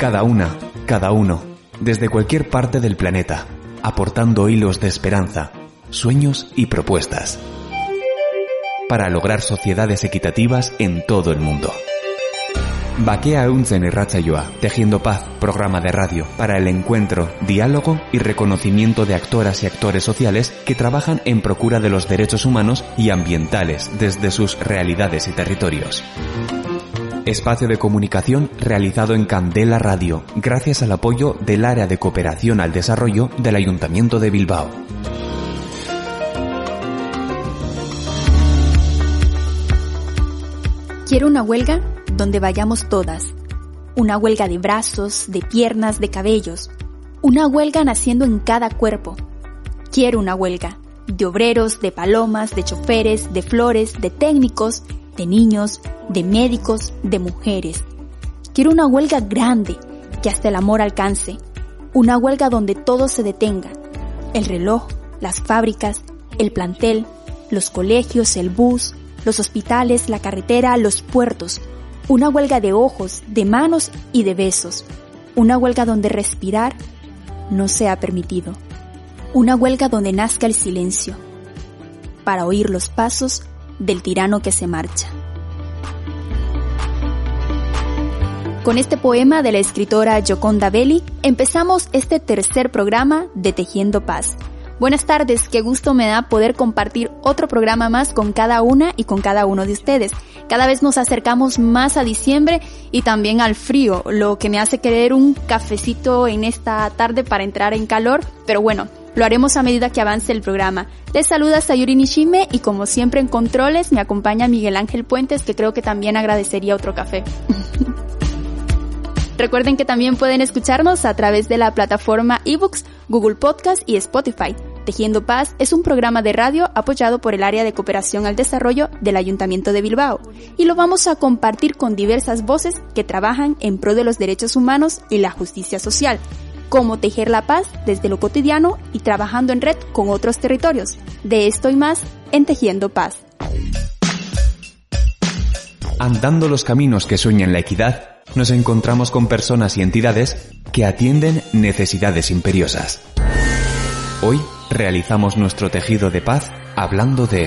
Cada una, cada uno, desde cualquier parte del planeta, aportando hilos de esperanza, sueños y propuestas, para lograr sociedades equitativas en todo el mundo. Bakea euntzen irratsaioa, Tejiendo Paz, programa de radio para el encuentro, diálogo y reconocimiento de actoras y actores sociales que trabajan en procura de los derechos humanos y ambientales desde sus realidades y territorios. Espacio de comunicación realizado en Candela Radio, gracias al apoyo del Área de Cooperación al Desarrollo del Ayuntamiento de Bilbao. Quiero una huelga donde vayamos todas. Una huelga de brazos, de piernas, de cabellos. Una huelga naciendo en cada cuerpo. Quiero una huelga de obreros, de palomas, de choferes, de flores, de técnicos, de niños, de médicos, de mujeres. Quiero una huelga grande que hasta el amor alcance. Una huelga donde todo se detenga. El reloj, las fábricas, el plantel, los colegios, el bus, los hospitales, la carretera, los puertos. Una huelga de ojos, de manos y de besos. Una huelga donde respirar no sea permitido. Una huelga donde nazca el silencio, para oír los pasos del tirano que se marcha. Con este poema de la escritora Gioconda Belli, empezamos este tercer programa de Tejiendo Paz. Buenas tardes, qué gusto me da poder compartir otro programa más con cada una y con cada uno de ustedes. Cada vez nos acercamos más a diciembre y también al frío, lo que me hace querer un cafecito en esta tarde para entrar en calor, pero bueno, lo haremos a medida que avance el programa. Les saluda Sayuri Nishime y como siempre en controles me acompaña Miguel Ángel Puentes, que creo que también agradecería otro café. Recuerden que también pueden escucharnos a través de la plataforma eBooks, Google Podcast y Spotify. Tejiendo Paz es un programa de radio apoyado por el Área de Cooperación al Desarrollo del Ayuntamiento de Bilbao y lo vamos a compartir con diversas voces que trabajan en pro de los derechos humanos y la justicia social, cómo tejer la paz desde lo cotidiano y trabajando en red con otros territorios. De esto y más en Tejiendo Paz. Andando los caminos que sueñan la equidad, nos encontramos con personas y entidades que atienden necesidades imperiosas. Hoy realizamos nuestro tejido de paz hablando de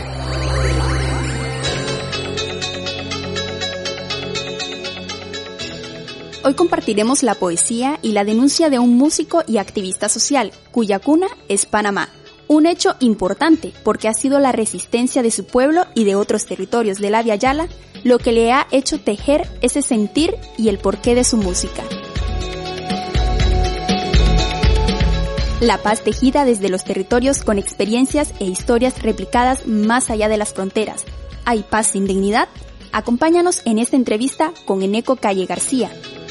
Hoy compartiremos la poesía y la denuncia de un músico y activista social, cuya cuna es Panamá. Un hecho importante porque ha sido la resistencia de su pueblo y de otros territorios de la Via Yala lo que le ha hecho tejer ese sentir y el porqué de su música. La paz tejida desde los territorios con experiencias e historias replicadas más allá de las fronteras. ¿Hay paz sin dignidad? Acompáñanos en esta entrevista con Eneco Calle García.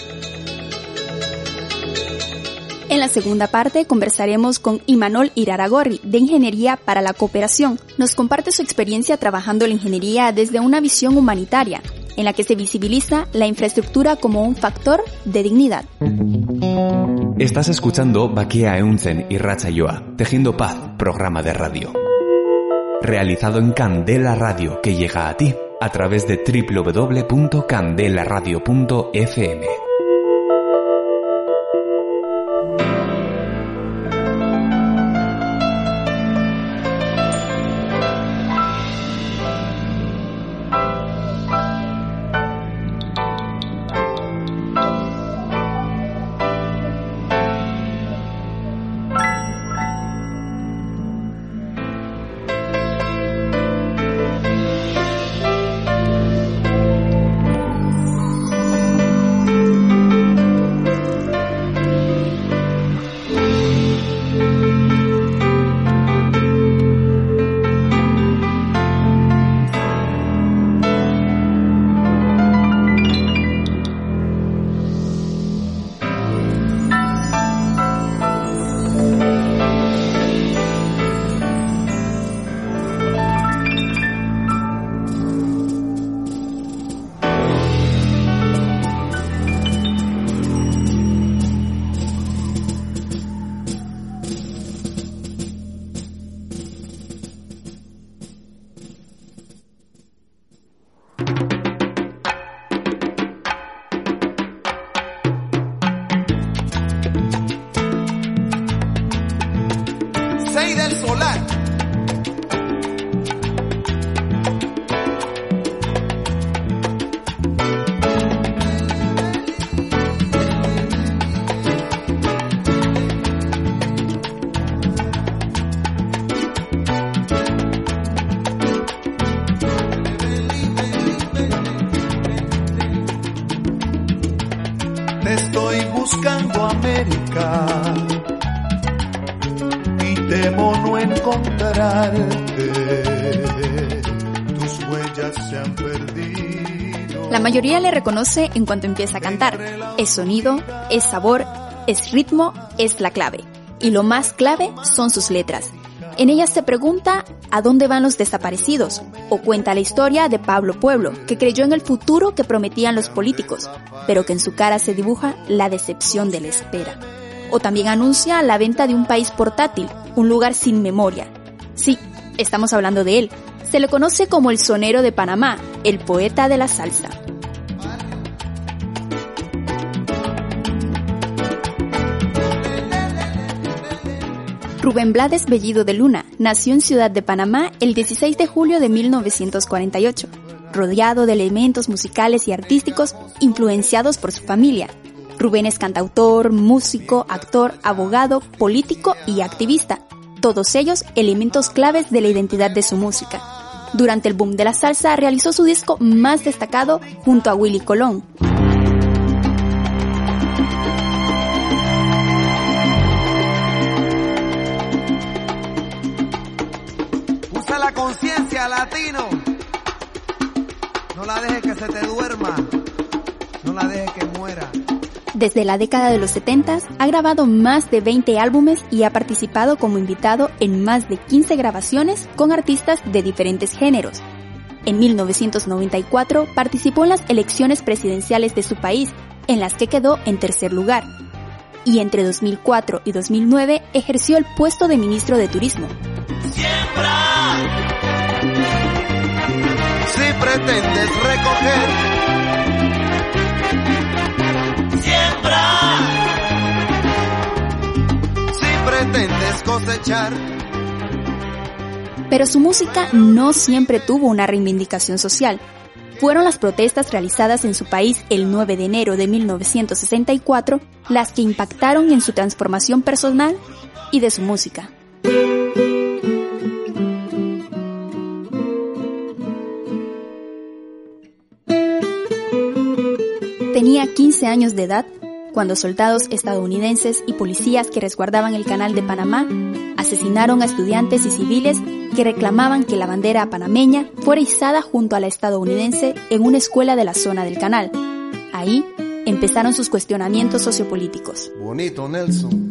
En la segunda parte conversaremos con Imanol Iraragorri, de Ingeniería para la Cooperación. Nos comparte su experiencia trabajando la ingeniería desde una visión humanitaria, en la que se visibiliza la infraestructura como un factor de dignidad. Estás escuchando Bakea euntzen irratsaioa, Tejiendo Paz, programa de radio. Realizado en Candela Radio, que llega a ti a través de www.candelaradio.fm. rey del solar. Estoy buscando América y temo no encontrarte. Tus huellas se han perdido. La mayoría le reconoce en cuanto empieza a cantar. Es sonido, es sabor, es ritmo, es la clave. Y lo más clave son sus letras. En ellas se pregunta ¿a dónde van los desaparecidos? O cuenta la historia de Pablo Pueblo, que creyó en el futuro que prometían los políticos, pero que en su cara se dibuja la decepción de la espera. O también anuncia la venta de un país portátil, un lugar sin memoria. Sí, estamos hablando de él. Se le conoce como el sonero de Panamá, el poeta de la salsa. Rubén Blades Bellido de Luna nació en Ciudad de Panamá el 16 de julio de 1948, rodeado de elementos musicales y artísticos influenciados por su familia. Rubén es cantautor, músico, actor, abogado, político y activista, todos ellos elementos claves de la identidad de su música. Durante el boom de la salsa realizó su disco más destacado junto a Willy Colón. La conciencia, latino. No la dejes que se te duerma. No la dejes que muera. Desde la década de los 70 ha grabado más de 20 álbumes y ha participado como invitado en más de 15 grabaciones con artistas de diferentes géneros. En 1994 participó en las elecciones presidenciales de su país, en las que quedó en tercer lugar. Y entre 2004 y 2009 ejerció el puesto de ministro de Turismo. Siembra, si pretendes recoger. Siembra, si pretendes cosechar. Pero su música no siempre tuvo una reivindicación social. Fueron las protestas realizadas en su país el 9 de enero de 1964 las que impactaron en su transformación personal y de su música. Tenía 15 años de edad cuando soldados estadounidenses y policías que resguardaban el Canal de Panamá asesinaron a estudiantes y civiles que reclamaban que la bandera panameña fuera izada junto a la estadounidense en una escuela de la zona del canal. Ahí empezaron sus cuestionamientos sociopolíticos. Bonito, Nelson.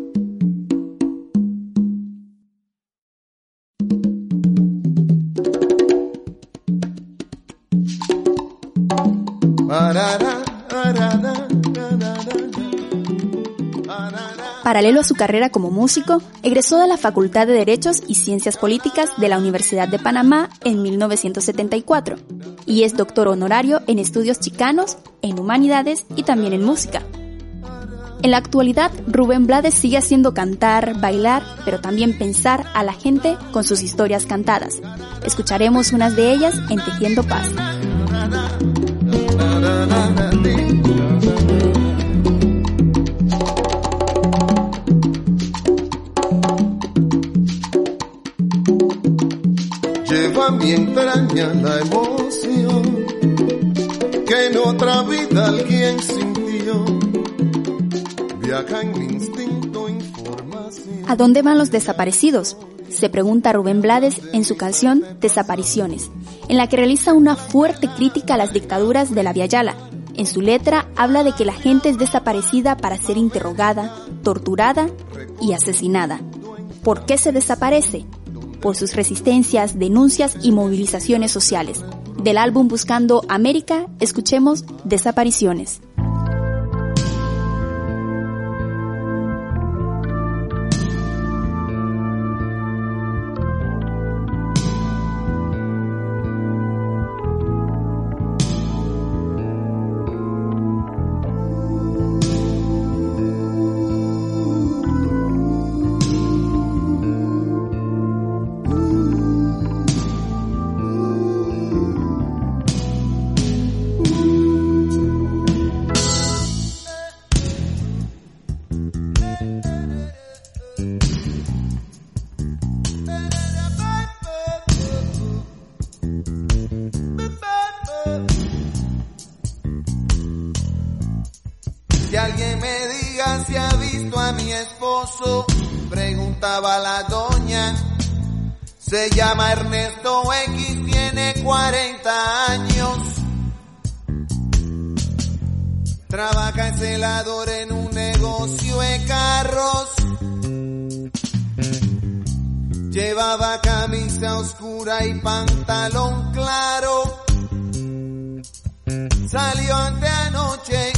Paralelo a su carrera como músico, egresó de la Facultad de Derechos y Ciencias Políticas de la Universidad de Panamá en 1974 y es doctor honorario en estudios chicanos, en humanidades y también en música. En la actualidad, Rubén Blades sigue haciendo cantar, bailar, pero también pensar a la gente con sus historias cantadas. Escucharemos unas de ellas en Tejiendo Paz. Lleva en mi entraña la emoción que en otra vida alguien sintió. Viaja en mi instinto información. ¿A dónde van los desaparecidos? Se pregunta Rubén Blades en su canción Desapariciones, en la que realiza una fuerte crítica a las dictaduras de la Via Yala. En su letra habla de que la gente es desaparecida para ser interrogada, torturada y asesinada. ¿Por qué se desaparece? Por sus resistencias, denuncias y movilizaciones sociales. Del álbum Buscando América, escuchemos Desapariciones. Que alguien me diga si ha visto a mi esposo, preguntaba la doña. Se llama Ernesto X, tiene 40 años. Trabaja en celador en un negocio de carros. Llevaba camisa oscura y pantalón claro. Salió anteanoche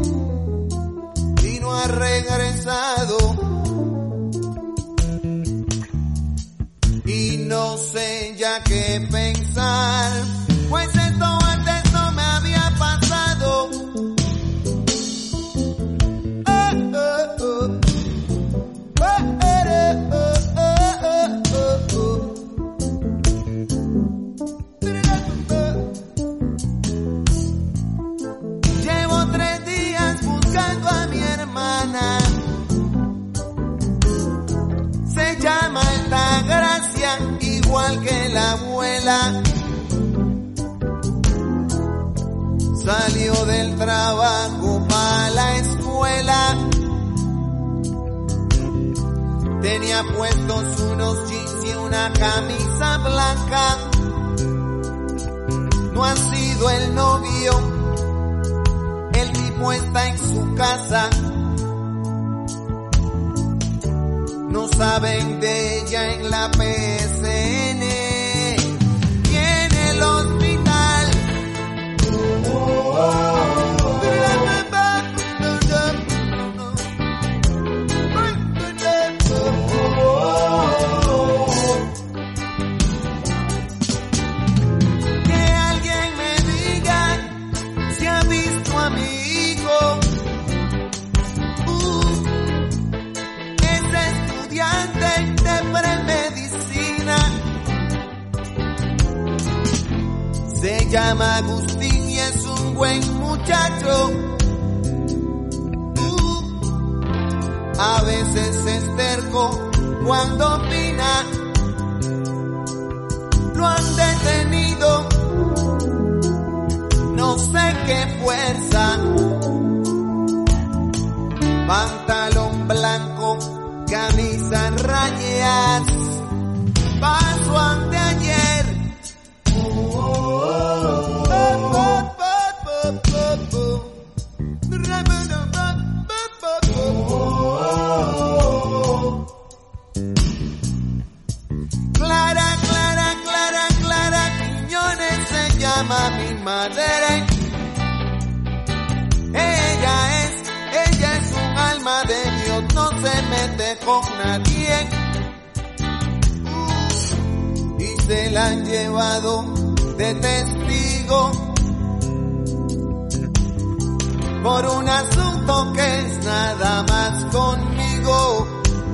y no ha regresado. Y no sé ya qué pensar, pues esto antes no me había pasado. Llevo 3 días buscando a mi hermana. Se llama Altagracia, igual que la abuela. Salió del trabajo para la escuela. Tenía puestos unos jeans y una camisa blanca. No ha sido el novio, el tipo está en su casa. No saben de ella en la PSN y en el hospital. Que alguien me diga si ha visto a mi hijo. De premedicina. Se llama Agustín y es un buen muchacho. A veces es terco cuando opina. Lo han detenido, no sé qué fuerza. Pantalón blanco, camisa en rayas, pasó anteayer. Clara, Clara, Clara, Clara Quiñones se llama mi madre. Ella es un alma de Dios, no se mete con nadie. Y se la han llevado de testigo por un asunto que es nada más conmigo.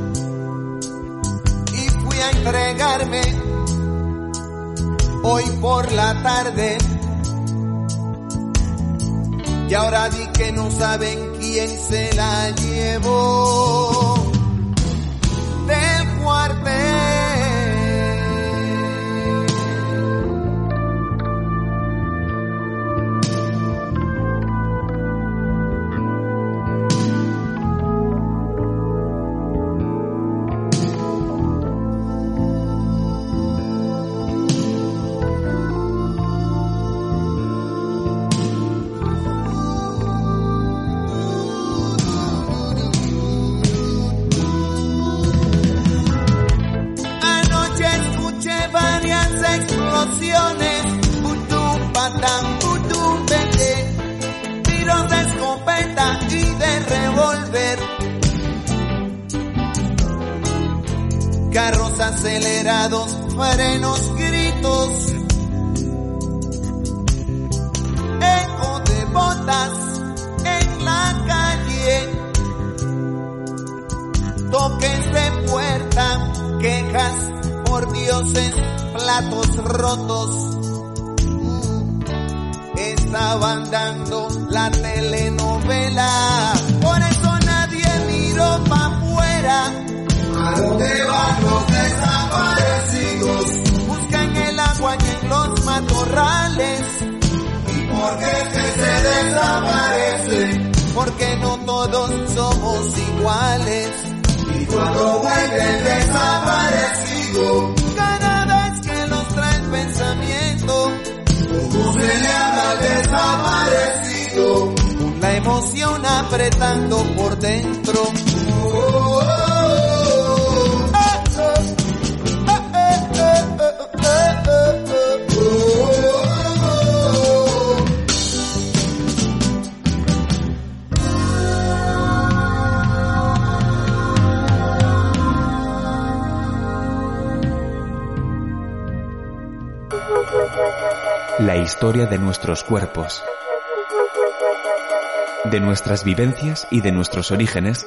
Y fui a entregarme hoy por la tarde. Y ahora di que no saben quién se la llevó del cuartel. Tiros de escopeta y de revólver, carros acelerados, frenos, gritos, eco de botas en la calle, toques de puerta, quejas por dioses, platos rotos. Estaban dando la telenovela, por eso nadie miró pa' afuera. ¿A dónde van los desaparecidos? Buscan el agua y en los matorrales. ¿Y por qué que se desaparecen? porque no todos somos iguales. Y cuando vuelve el desaparecido, cada vez que nos trae el pensamiento, ¿cómo se le habla al desaparecido? Con la emoción apretando por dentro. La historia de nuestros cuerpos, de nuestras vivencias y de nuestros orígenes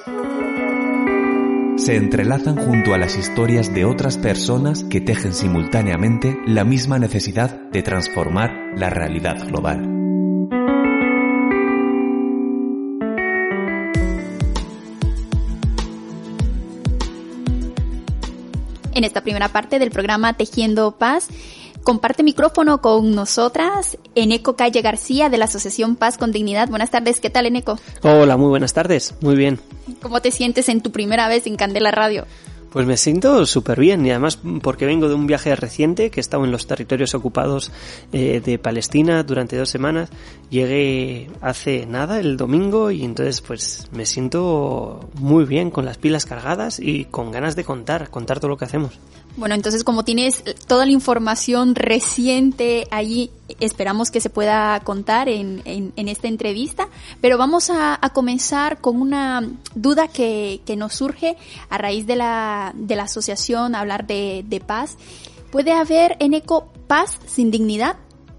se entrelazan junto a las historias de otras personas que tejen simultáneamente la misma necesidad de transformar la realidad global. En esta primera parte del programa Tejiendo Paz, comparte micrófono con nosotras Eneco Calle García de la Asociación Paz con Dignidad. Buenas tardes, ¿qué tal, Eneco? Hola, muy buenas tardes, muy bien. ¿Cómo te sientes en tu primera vez en Candela Radio? Pues me siento súper bien y además porque vengo de un viaje reciente que he estado en los territorios ocupados de Palestina durante 2 semanas. Llegué hace nada, el domingo, y entonces pues me siento muy bien, con las pilas cargadas y con ganas de contar todo lo que hacemos. Bueno, entonces como tienes toda la información reciente allí, esperamos que se pueda contar en esta entrevista, pero vamos a comenzar con una duda que nos surge a raíz de la asociación, hablar de paz. ¿Puede haber, Eneco, paz sin dignidad?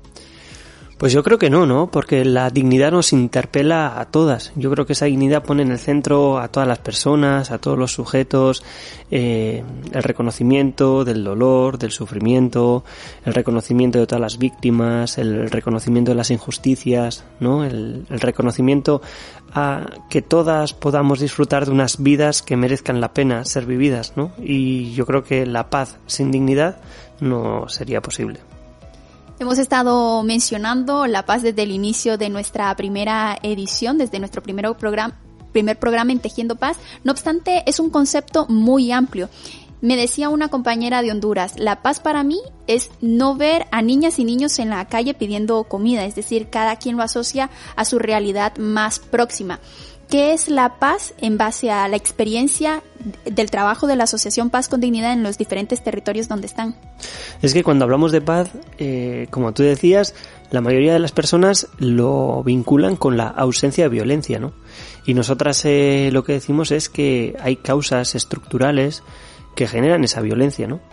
Pues yo creo que no, porque la dignidad nos interpela a todas. Yo creo que esa dignidad pone en el centro a todas las personas, a todos los sujetos, el reconocimiento del dolor, del sufrimiento, el reconocimiento de todas las víctimas, el reconocimiento de las injusticias, ¿no? El reconocimiento a que todas podamos disfrutar de unas vidas que merezcan la pena ser vividas, ¿no? Y yo creo que la paz sin dignidad no sería posible. Hemos estado mencionando la paz desde el inicio de nuestra primera edición, desde nuestro primer programa en Tejiendo Paz. No obstante, es un concepto muy amplio. Me decía una compañera de Honduras, la paz para mí es no ver a niñas y niños en la calle pidiendo comida, es decir, cada quien lo asocia a su realidad más próxima. ¿Qué es la paz en base a la experiencia del trabajo de la Asociación Paz con Dignidad en los diferentes territorios donde están? Es que cuando hablamos de paz, como tú decías, la mayoría de las personas lo vinculan con la ausencia de violencia, ¿no? Y nosotras lo que decimos es que hay causas estructurales que generan esa violencia, ¿no?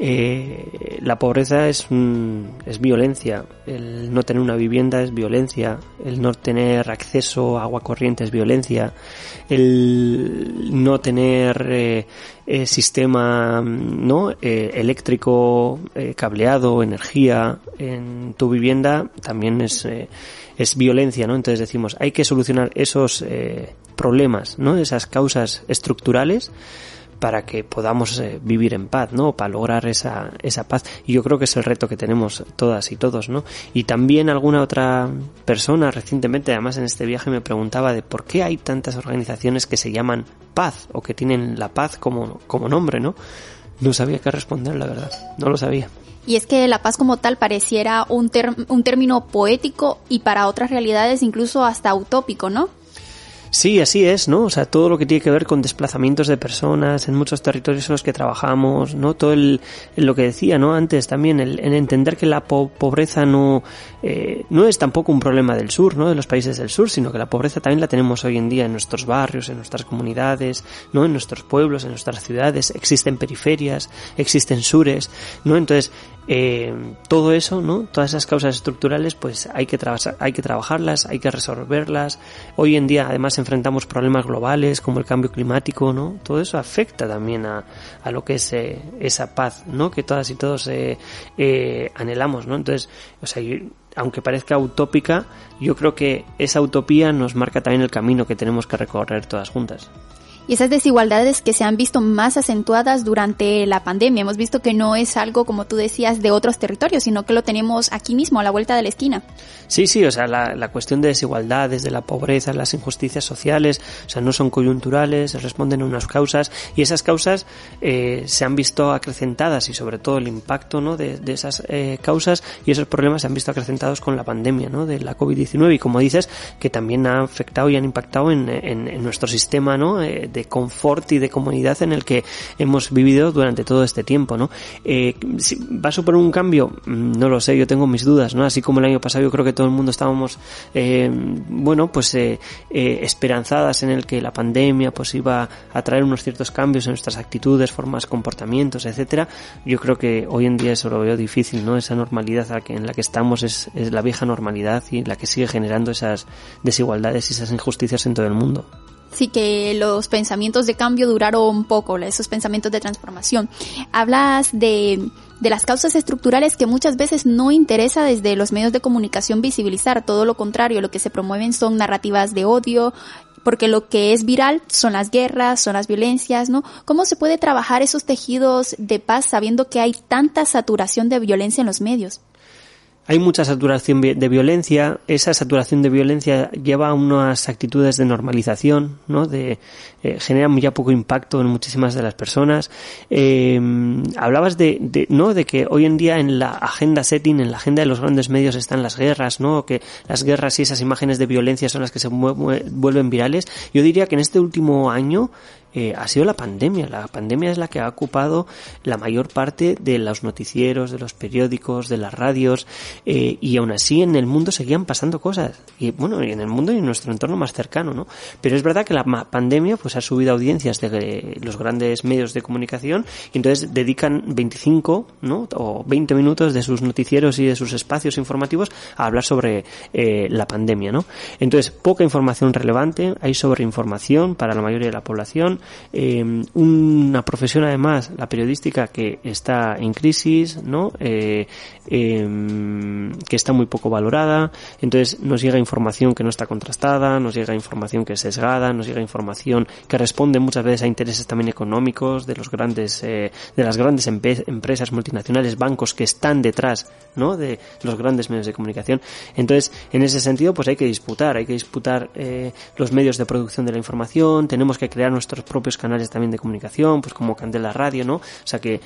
La pobreza es violencia, el no tener una vivienda es violencia, el no tener acceso a agua corriente es violencia, el no tener sistema eléctrico, cableado, energía en tu vivienda también es violencia, ¿no? Entonces decimos, hay que solucionar esos problemas, ¿no? Esas causas estructurales para que podamos vivir en paz, ¿no? Para lograr esa paz. Y yo creo que es el reto que tenemos todas y todos, ¿no? Y también alguna otra persona recientemente, además en este viaje, me preguntaba de por qué hay tantas organizaciones que se llaman paz o que tienen la paz como nombre, ¿no? No sabía qué responder, la verdad. No lo sabía. Y es que la paz como tal pareciera un término poético y para otras realidades incluso hasta utópico, ¿no? Sí, así es, ¿no? O sea, todo lo que tiene que ver con desplazamientos de personas en muchos territorios en los que trabajamos, ¿no? Todo lo que decía, ¿no? Antes también, el entender que la pobreza no es tampoco un problema del sur, ¿no? De los países del sur, sino que la pobreza también la tenemos hoy en día en nuestros barrios, en nuestras comunidades, ¿no? En nuestros pueblos, en nuestras ciudades. Existen periferias, existen sures, ¿no? Entonces, todo eso, ¿no? Todas esas causas estructurales, pues hay que trabajarlas, hay que resolverlas. Hoy en día, además, enfrentamos problemas globales como el cambio climático, ¿no? Todo eso afecta también a lo que es esa paz, ¿no? Que todas y todos anhelamos, ¿no? Entonces, o sea, aunque parezca utópica, yo creo que esa utopía nos marca también el camino que tenemos que recorrer todas juntas. Y esas desigualdades que se han visto más acentuadas durante la pandemia. Hemos visto que no es algo, como tú decías, de otros territorios, sino que lo tenemos aquí mismo, a la vuelta de la esquina. Sí, o sea, la cuestión de desigualdades, de la pobreza, las injusticias sociales, o sea, no son coyunturales, responden a unas causas, y esas causas se han visto acrecentadas, y sobre todo el impacto, ¿no?, de esas causas y esos problemas se han visto acrecentados con la pandemia, ¿no?, de la COVID-19, y como dices, que también ha afectado y han impactado en nuestro sistema, ¿no?, de confort y de comodidad en el que hemos vivido durante todo este tiempo, ¿no? ¿Va a suponer un cambio? No lo sé, yo tengo mis dudas, ¿no? Así como el año pasado yo creo que todo el mundo estábamos esperanzadas en el que la pandemia pues iba a traer unos ciertos cambios en nuestras actitudes, formas, comportamientos, etcétera. Yo creo que hoy en día eso lo veo difícil, ¿no? Esa normalidad en la que estamos es la vieja normalidad y la que sigue generando esas desigualdades y esas injusticias en todo el mundo. Sí, que los pensamientos de cambio duraron poco, esos pensamientos de transformación. Hablas de las causas estructurales que muchas veces no interesa desde los medios de comunicación visibilizar, todo lo contrario, lo que se promueven son narrativas de odio, porque lo que es viral son las guerras, son las violencias, ¿no? ¿Cómo se puede trabajar esos tejidos de paz sabiendo que hay tanta saturación de violencia en los medios? Hay mucha saturación de violencia, esa saturación de violencia lleva a unas actitudes de normalización, ¿no? Genera ya poco impacto en muchísimas de las personas. Hablabas de que hoy en día en la agenda setting, en la agenda de los grandes medios están las guerras, ¿no? Que las guerras y esas imágenes de violencia son las que se vuelven virales. Yo diría que en este último año ha sido la pandemia. La pandemia es la que ha ocupado la mayor parte de los noticieros, de los periódicos, de las radios, y aún así en el mundo seguían pasando cosas. Y bueno, en el mundo y en nuestro entorno más cercano, ¿no? Pero es verdad que la pandemia pues ha subido audiencias de los grandes medios de comunicación y entonces dedican 25, ¿no?, o 20 minutos de sus noticieros y de sus espacios informativos a hablar sobre la pandemia, ¿no? Entonces, poca información relevante, hay sobreinformación para la mayoría de la población. Una profesión además, la periodística, que está en crisis, ¿no? Que está muy poco valorada. Entonces nos llega información que no está contrastada, nos llega información que es sesgada, nos llega información que responde muchas veces a intereses también económicos de las grandes empresas multinacionales, bancos que están detrás, ¿no?, de los grandes medios de comunicación. Entonces, en ese sentido, pues hay que disputar los medios de producción de la información, tenemos que crear nuestros propios canales también de comunicación, pues como Candela Radio, ¿no? O sea que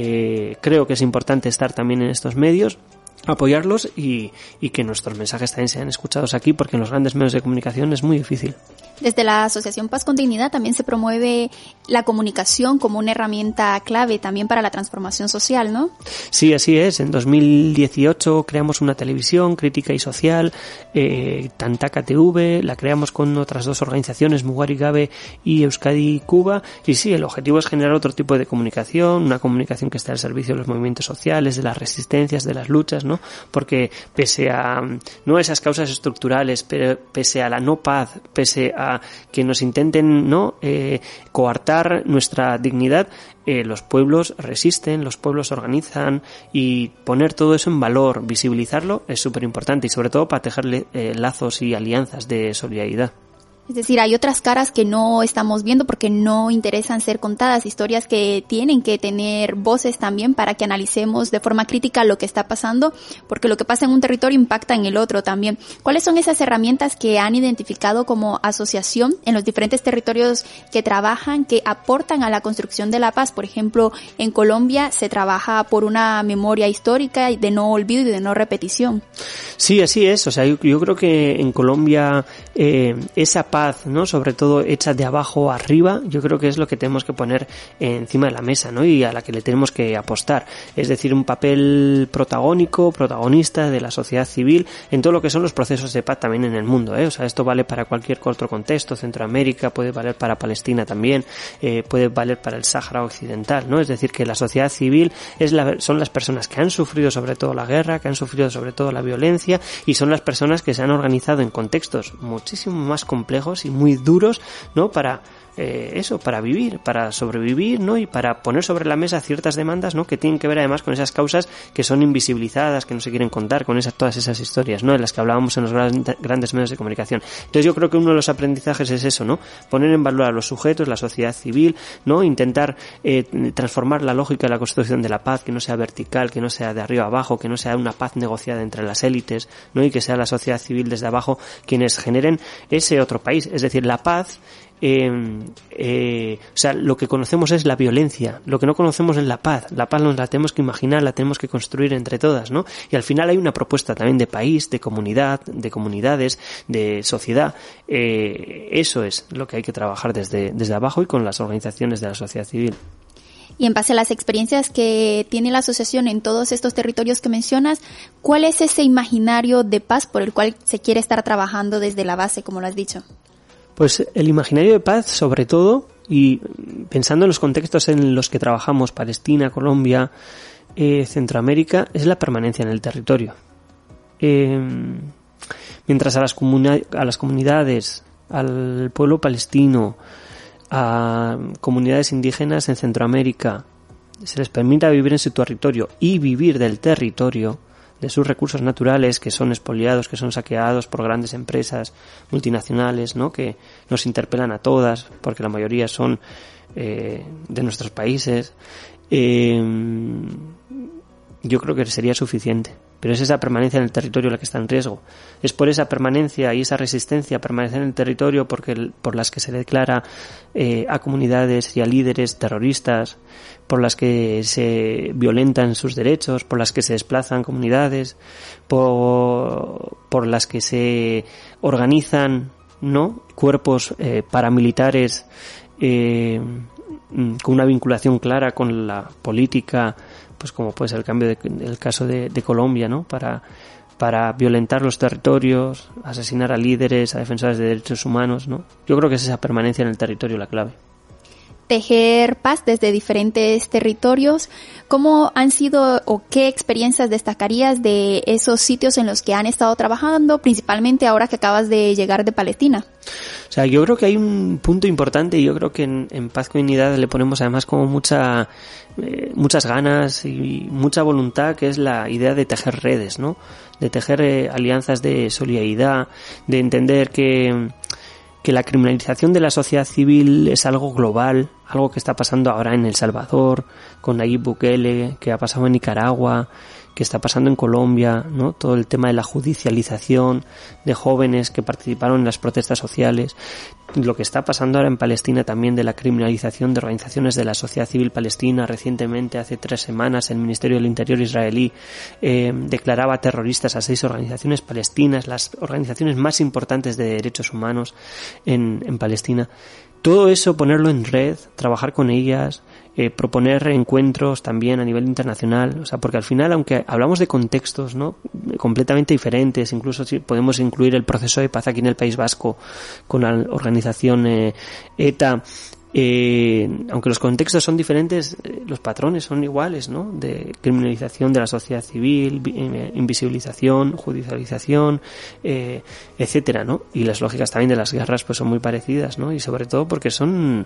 creo que es importante estar también en estos medios, apoyarlos y que nuestros mensajes también sean escuchados aquí, porque en los grandes medios de comunicación es muy difícil. Desde la Asociación Paz con Dignidad también se promueve la comunicación como una herramienta clave también para la transformación social, ¿no? Sí, así es. En 2018 creamos una televisión crítica y social, Tantaca TV, la creamos con otras dos organizaciones, Mugar y Gabe y Euskadi Cuba, y sí, el objetivo es generar otro tipo de comunicación, una comunicación que esté al servicio de los movimientos sociales, de las resistencias, de las luchas, ¿no? Porque pese a no esas causas estructurales, pero pese a la no paz, pese a que nos intenten, ¿no?, coartar nuestra dignidad, los pueblos resisten, los pueblos se organizan, y poner todo eso en valor, visibilizarlo, es súper importante, y sobre todo para tejer lazos y alianzas de solidaridad. Es decir, hay otras caras que no estamos viendo porque no interesan ser contadas, historias que tienen que tener voces también para que analicemos de forma crítica lo que está pasando, porque lo que pasa en un territorio impacta en el otro también. ¿Cuáles son esas herramientas que han identificado como asociación en los diferentes territorios que trabajan, que aportan a la construcción de la paz? Por ejemplo, en Colombia se trabaja por una memoria histórica de no olvido y de no repetición. Sí, así es. O sea, yo creo que en Colombia esa paz, ¿no?, sobre todo hecha de abajo arriba, yo creo que es lo que tenemos que poner encima de la mesa, ¿no?, y a la que le tenemos que apostar. Es decir, un papel protagonista de la sociedad civil en todo lo que son los procesos de paz también en el mundo, ¿eh? O sea, esto vale para cualquier otro contexto, Centroamérica, puede valer para Palestina también, puede valer para el Sáhara Occidental, ¿no? Es decir, que la sociedad civil son las personas que han sufrido sobre todo la guerra, que han sufrido sobre todo la violencia, y son las personas que se han organizado en contextos muchísimo más complejos y muy duros, ¿no? Para vivir, para sobrevivir, ¿no? Y para poner sobre la mesa ciertas demandas, ¿no? Que tienen que ver además con esas causas que son invisibilizadas, que no se quieren contar, con todas esas historias, ¿no? De las que hablábamos en los grandes medios de comunicación. Entonces yo creo que uno de los aprendizajes es eso, ¿no? Poner en valor a los sujetos, la sociedad civil, ¿no? Intentar transformar la lógica de la construcción de la paz, que no sea vertical, que no sea de arriba abajo, que no sea una paz negociada entre las élites, ¿no? Y que sea la sociedad civil desde abajo quienes generen ese otro país. Es decir, la paz, lo que conocemos es la violencia, lo que no conocemos es la paz nos la tenemos que imaginar, la tenemos que construir entre todas, ¿no? Y al final hay una propuesta también de país, de comunidad, de comunidades, de sociedad. Eso es lo que hay que trabajar desde abajo y con las organizaciones de la sociedad civil. Y en base a las experiencias que tiene la asociación en todos estos territorios que mencionas, ¿cuál es ese imaginario de paz por el cual se quiere estar trabajando desde la base, como lo has dicho? Pues el imaginario de paz, sobre todo, y pensando en los contextos en los que trabajamos, Palestina, Colombia, Centroamérica, es la permanencia en el territorio. Mientras a las comunidades, al pueblo palestino, a comunidades indígenas en Centroamérica, se les permita vivir en su territorio y vivir del territorio, de sus recursos naturales que son expoliados, que son saqueados por grandes empresas multinacionales, ¿no? Que nos interpelan a todas, porque la mayoría son de nuestros países. Yo creo que sería suficiente. Pero es esa permanencia en el territorio la que está en riesgo. Es por esa permanencia y esa resistencia a permanecer en el territorio por las que se declara a comunidades y a líderes terroristas, por las que se violentan sus derechos, por las que se desplazan comunidades, por las que se organizan, ¿no? Cuerpos paramilitares con una vinculación clara con la política, pues como puede ser el caso de Colombia, ¿no? Para violentar los territorios, asesinar a líderes, a defensores de derechos humanos, ¿no? Yo creo que es esa permanencia en el territorio la clave. Tejer paz desde diferentes territorios. ¿Cómo han sido o qué experiencias destacarías de esos sitios en los que han estado trabajando, principalmente ahora que acabas de llegar de Palestina? O sea, yo creo que hay un punto importante y yo creo que en Paz con Dignidad le ponemos además como muchas ganas y mucha voluntad, que es la idea de tejer redes, ¿no? De tejer alianzas de solidaridad, de entender que la criminalización de la sociedad civil es algo global, algo que está pasando ahora en El Salvador, con Nayib Bukele, que ha pasado en Nicaragua, que está pasando en Colombia, ¿no? Todo el tema de la judicialización de jóvenes que participaron en las protestas sociales, lo que está pasando ahora en Palestina también de la criminalización de organizaciones de la sociedad civil palestina. Recientemente, hace 3 semanas, el Ministerio del Interior israelí declaraba terroristas a 6 organizaciones palestinas, las organizaciones más importantes de derechos humanos en Palestina. Todo eso, ponerlo en red, trabajar con ellas, proponer encuentros también a nivel internacional, o sea, porque al final, aunque hablamos de contextos, ¿no?, completamente diferentes, incluso si podemos incluir el proceso de paz aquí en el País Vasco con la organización ETA, aunque los contextos son diferentes, los patrones son iguales, ¿no?, de criminalización de la sociedad civil, invisibilización, judicialización, etcétera, ¿no? Y las lógicas también de las guerras pues son muy parecidas, ¿no? Y sobre todo porque son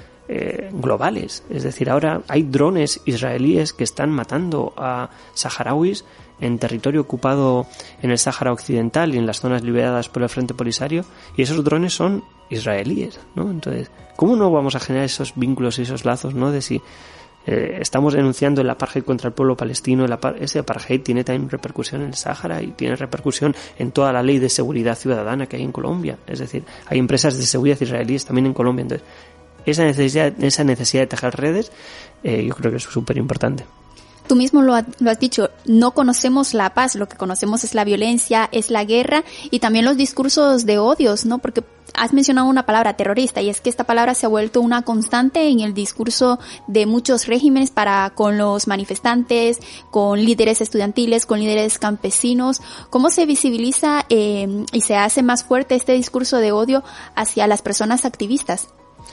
globales. Es decir, ahora hay drones israelíes que están matando a saharauis en territorio ocupado en el Sáhara Occidental y en las zonas liberadas por el Frente Polisario, y esos drones son israelíes, ¿no? Entonces, ¿cómo no vamos a generar esos vínculos y esos lazos, ¿no? De si estamos denunciando el apartheid contra el pueblo palestino, ese apartheid tiene también repercusión en el Sáhara y tiene repercusión en toda la ley de seguridad ciudadana que hay en Colombia. Es decir, hay empresas de seguridad israelíes también en Colombia. Entonces, esa necesidad de tejer redes, yo creo que es súper importante. Tú mismo lo has dicho, no conocemos la paz, lo que conocemos es la violencia, es la guerra y también los discursos de odios, ¿no? Porque has mencionado una palabra, terrorista, y es que esta palabra se ha vuelto una constante en el discurso de muchos regímenes con los manifestantes, con líderes estudiantiles, con líderes campesinos. ¿Cómo se visibiliza y se hace más fuerte este discurso de odio hacia las personas activistas?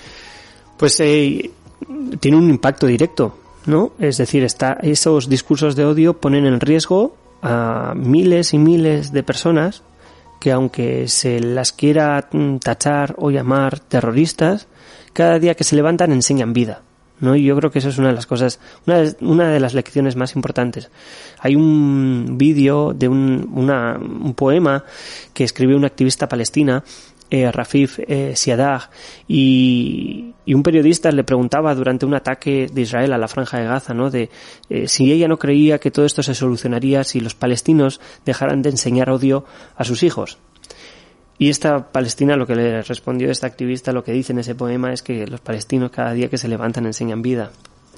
Pues tiene un impacto directo, ¿no? Es decir, esos discursos de odio ponen en riesgo a miles y miles de personas que aunque se las quiera tachar o llamar terroristas, cada día que se levantan enseñan vida, ¿no? Y yo creo que eso es una de las cosas, una de las lecciones más importantes. Hay un vídeo de un poema que escribió una activista palestina, Rafif Siadag, y un periodista le preguntaba durante un ataque de Israel a la Franja de Gaza, ¿no? De si ella no creía que todo esto se solucionaría si los palestinos dejaran de enseñar odio a sus hijos. Y esta palestina, lo que le respondió esta activista, lo que dice en ese poema es que los palestinos cada día que se levantan enseñan vida.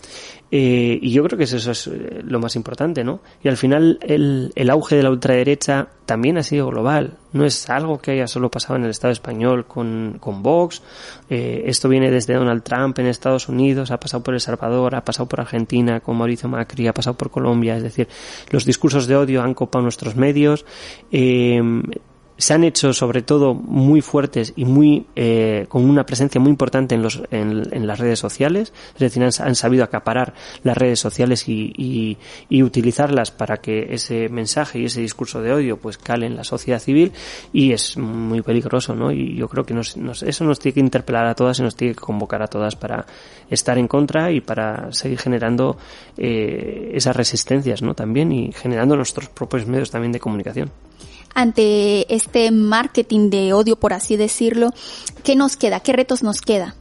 Y yo creo que eso es lo más importante, ¿no? Y al final el auge de la ultraderecha también ha sido global. No es algo que haya solo pasado en el Estado español con Vox. Esto viene desde Donald Trump en Estados Unidos, ha pasado por El Salvador, ha pasado por Argentina con Mauricio Macri, ha pasado por Colombia. Es decir, los discursos de odio han copado nuestros medios. Se han hecho sobre todo muy fuertes y muy con una presencia muy importante en las redes sociales, es decir, han sabido acaparar las redes sociales y utilizarlas para que ese mensaje y ese discurso de odio pues cale en la sociedad civil, y es muy peligroso, ¿no? Y yo creo que eso nos tiene que interpelar a todas y nos tiene que convocar a todas para estar en contra y para seguir generando esas resistencias, ¿no? También, y generando nuestros propios medios también de comunicación. Ante este marketing de odio, por así decirlo, ¿qué nos queda? ¿Qué retos nos queda?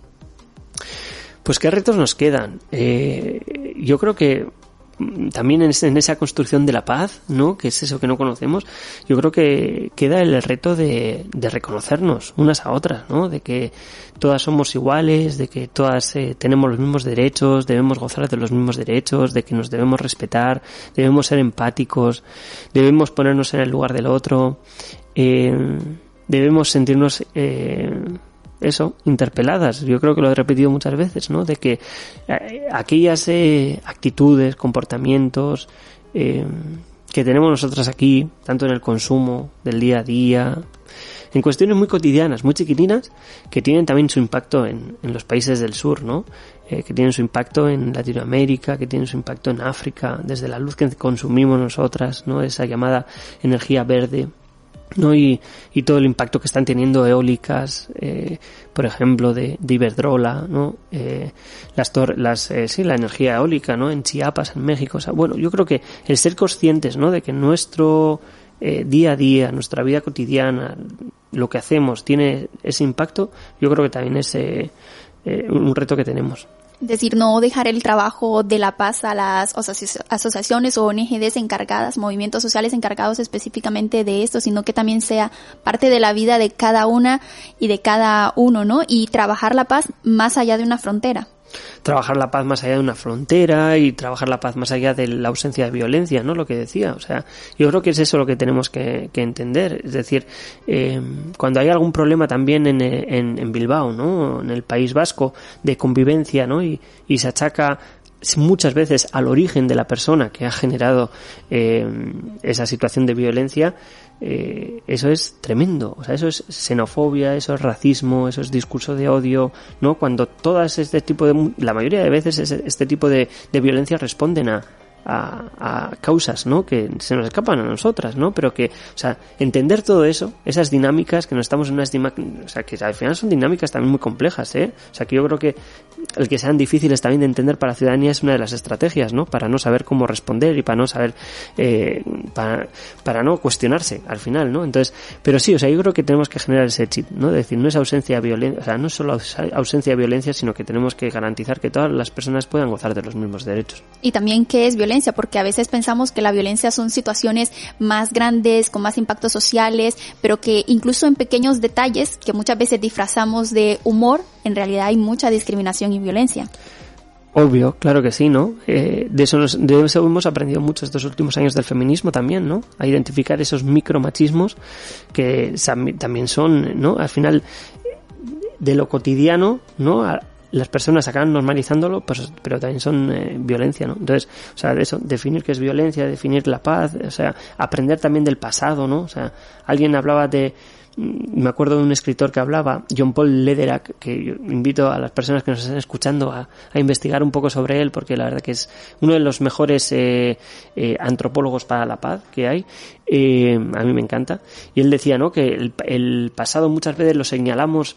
Pues qué retos nos quedan. Yo creo que también en esa construcción de la paz, ¿no? Que es eso que no conocemos, yo creo que queda el reto de reconocernos unas a otras, ¿no? De que todas somos iguales, de que todas tenemos los mismos derechos, debemos gozar de los mismos derechos, de que nos debemos respetar, debemos ser empáticos, debemos ponernos en el lugar del otro, debemos sentirnos interpeladas. Yo creo que lo he repetido muchas veces, ¿no? De que aquellas actitudes, comportamientos que tenemos nosotras aquí, tanto en el consumo del día a día, en cuestiones muy cotidianas, muy chiquitinas, que tienen también su impacto en los países del sur, ¿no? Que tienen su impacto en Latinoamérica, que tienen su impacto en África, desde la luz que consumimos nosotras, ¿no? Esa llamada energía verde, ¿no? Y todo el impacto que están teniendo eólicas, por ejemplo, de Iberdrola, ¿no? La energía eólica, ¿no? En Chiapas, en México. O sea, bueno, yo creo que el ser conscientes, ¿no? De que nuestro día a día, nuestra vida cotidiana, lo que hacemos tiene ese impacto, yo creo que también es un reto que tenemos. Es decir, no dejar el trabajo de la paz a las asociaciones o ONGs encargadas, movimientos sociales encargados específicamente de esto, sino que también sea parte de la vida de cada una y de cada uno, ¿no? Y trabajar la paz más allá de una frontera. Trabajar la paz más allá de una frontera y trabajar la paz más allá de la ausencia de violencia, ¿no? Lo que decía, o sea, yo creo que es eso lo que tenemos que entender. Es decir, cuando hay algún problema también en Bilbao, ¿no? En el País Vasco, de convivencia, ¿no? Y se achaca muchas veces al origen de la persona que ha generado esa situación de violencia. Eso es tremendo, o sea, eso es xenofobia, eso es racismo, eso es discurso de odio, ¿no? Cuando todas la mayoría de veces este tipo de violencia responden a causas, ¿no? Que se nos escapan a nosotras, ¿no? Pero que, o sea, entender todo eso, esas dinámicas, que no estamos en unas o sea, que al final son dinámicas también muy complejas, ¿eh? O sea, que yo creo que el que sean difíciles también de entender para la ciudadanía es una de las estrategias, ¿no? Para no saber cómo responder y para no saber, para no cuestionarse al final, ¿no? Entonces, pero sí, o sea, yo creo que tenemos que generar ese chip, ¿no? Es decir, no es ausencia de violencia, o sea, no es solo ausencia de violencia, sino que tenemos que garantizar que todas las personas puedan gozar de los mismos derechos. Y también, ¿qué es violencia? Porque a veces pensamos que la violencia son situaciones más grandes, con más impactos sociales, pero que incluso en pequeños detalles que muchas veces disfrazamos de humor, en realidad hay mucha discriminación y violencia. Obvio, claro que sí, ¿no? De eso hemos aprendido mucho estos últimos años del feminismo también, ¿no? A identificar esos micromachismos que también son, ¿no? Al final, de lo cotidiano, ¿no? las personas acaban normalizándolo, pues, pero también son violencia, ¿no? Entonces, o sea, eso, definir qué es violencia, definir la paz, o sea, aprender también del pasado, ¿no? O sea, alguien hablaba me acuerdo de un escritor que hablaba, John Paul Lederach, que yo invito a las personas que nos están escuchando a investigar un poco sobre él, porque la verdad que es uno de los mejores antropólogos para la paz que hay. A mí me encanta. Y él decía, ¿no?, que el pasado muchas veces lo señalamos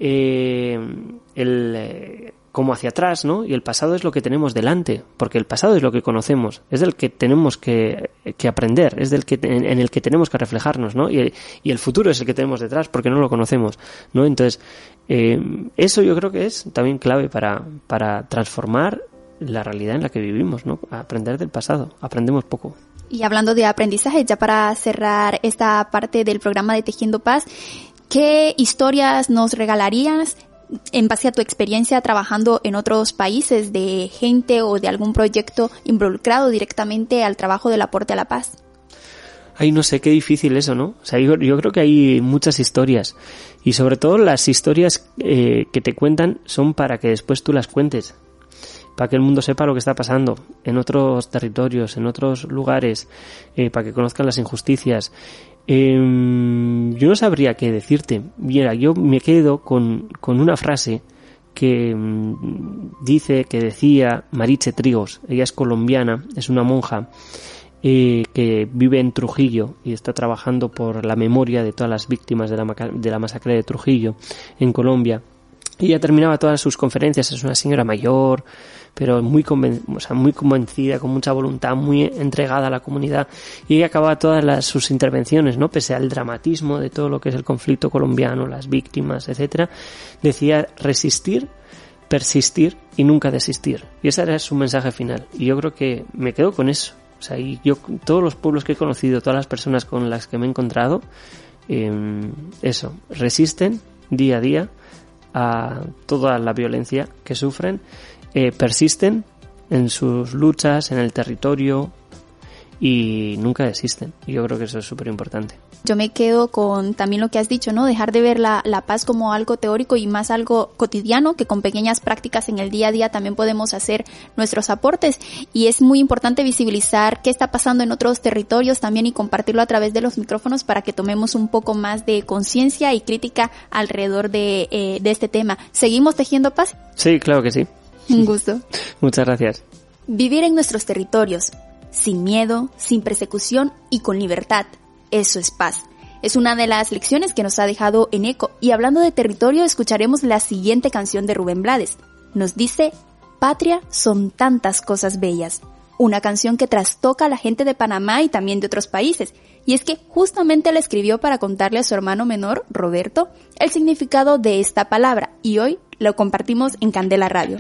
como hacia atrás, ¿no? Y el pasado es lo que tenemos delante, porque el pasado es lo que conocemos, es del que tenemos que aprender, es en el que tenemos que reflejarnos, ¿no? Y el futuro es el que tenemos detrás, porque no lo conocemos, ¿no? Entonces, eso yo creo que es también clave para transformar la realidad en la que vivimos, ¿no? Aprender del pasado, aprendemos poco. Y hablando de aprendizaje, ya para cerrar esta parte del programa de Tejiendo Paz, ¿qué historias nos regalarías en base a tu experiencia trabajando en otros países, de gente o de algún proyecto involucrado directamente al trabajo del aporte a la paz? Ay, no sé, qué difícil eso, ¿no? O sea, yo creo que hay muchas historias, y sobre todo las historias que te cuentan son para que después tú las cuentes, para que el mundo sepa lo que está pasando en otros territorios, en otros lugares, para que conozcan las injusticias. Yo no sabría qué decirte. Mira, yo me quedo con una frase que decía Maritxe Trigos. Ella es colombiana, es una monja que vive en Trujillo y está trabajando por la memoria de todas las víctimas de la masacre de Trujillo en Colombia. Ella terminaba todas sus conferencias, es una señora mayor, pero muy convencida, con mucha voluntad, muy entregada a la comunidad, y ella acababa todas sus intervenciones, ¿no? Pese al dramatismo de todo lo que es el conflicto colombiano, las víctimas, etcétera, decía resistir, persistir y nunca desistir. Y ese era su mensaje final. Y yo creo que me quedo con eso. O sea, y yo, todos los pueblos que he conocido, todas las personas con las que me he encontrado, eso, resisten día a día a toda la violencia que sufren, persisten en sus luchas, en el territorio, y nunca desisten. Y yo creo que eso es súper importante. Yo me quedo con también lo que has dicho, ¿no? Dejar de ver la paz como algo teórico y más algo cotidiano, que con pequeñas prácticas en el día a día también podemos hacer nuestros aportes. Y es muy importante visibilizar qué está pasando en otros territorios también y compartirlo a través de los micrófonos para que tomemos un poco más de conciencia y crítica alrededor de este tema. ¿Seguimos tejiendo paz? Sí, claro que sí. Un gusto. Muchas gracias. Vivir en nuestros territorios, sin miedo, sin persecución y con libertad. Eso es paz. Es una de las lecciones que nos ha dejado Eneco. Y hablando de territorio, escucharemos la siguiente canción de Rubén Blades. Nos dice: Patria son tantas cosas bellas. Una canción que trastoca a la gente de Panamá y también de otros países. Y es que justamente la escribió para contarle a su hermano menor, Roberto, el significado de esta palabra. Y hoy lo compartimos en Candela Radio.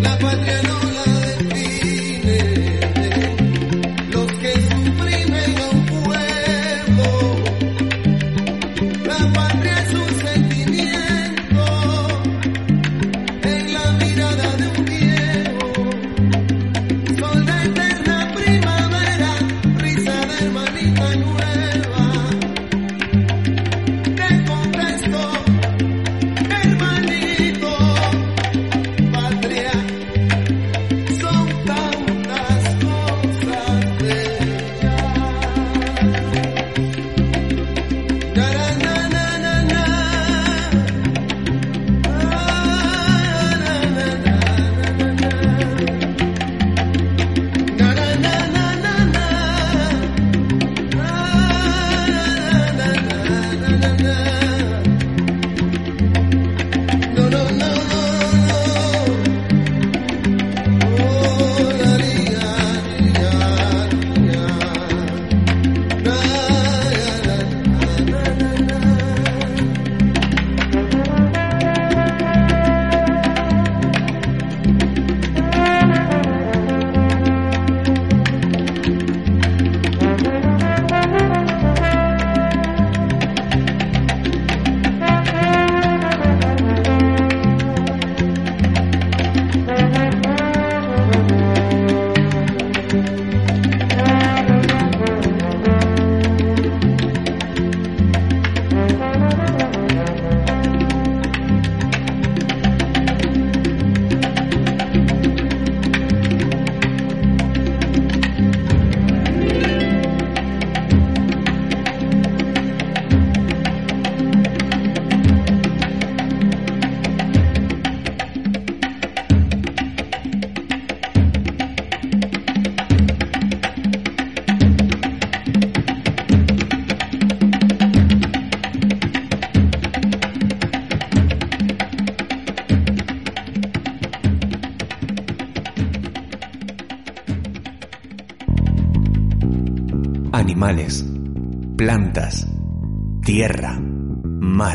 Animales, plantas, tierra, mar,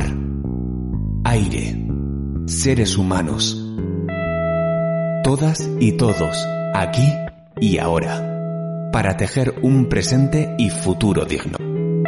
aire, seres humanos. Todas y todos, aquí y ahora, para tejer un presente y futuro digno.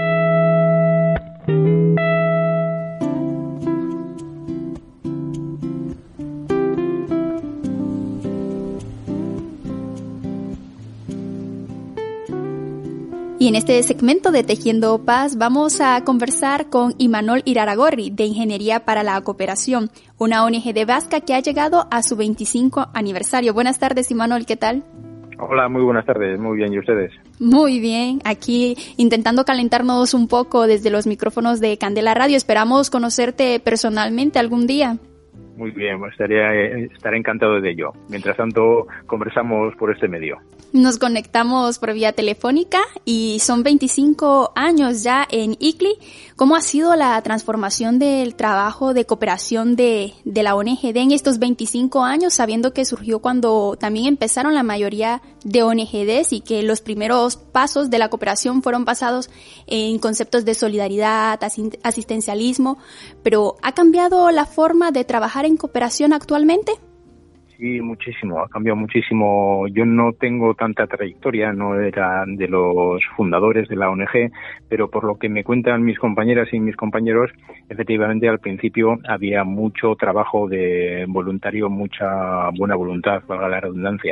Y en este segmento de Tejiendo Paz vamos a conversar con Imanol Iraragorri de Ingeniería para la Cooperación, una ONG de Vasca que ha llegado a su 25 aniversario. Buenas tardes, Imanol, ¿qué tal? Hola, muy buenas tardes, muy bien, ¿y ustedes? Muy bien, aquí intentando calentarnos un poco desde los micrófonos de Candela Radio. Esperamos conocerte personalmente algún día. Muy bien, pues estaré encantado de ello. Mientras tanto, conversamos por este medio. Nos conectamos por vía telefónica y son 25 años ya en ICLI. ¿Cómo ha sido la transformación del trabajo de cooperación de la ONGD en estos 25 años, sabiendo que surgió cuando también empezaron la mayoría de ONGDs y que los primeros pasos de la cooperación fueron basados en conceptos de solidaridad, asistencialismo, pero ¿ha cambiado la forma de trabajar en cooperación actualmente? Sí, muchísimo, ha cambiado muchísimo. Yo no tengo tanta trayectoria, no era de los fundadores de la ONG, pero por lo que me cuentan mis compañeras y mis compañeros, efectivamente al principio había mucho trabajo de voluntario, mucha buena voluntad, valga la redundancia.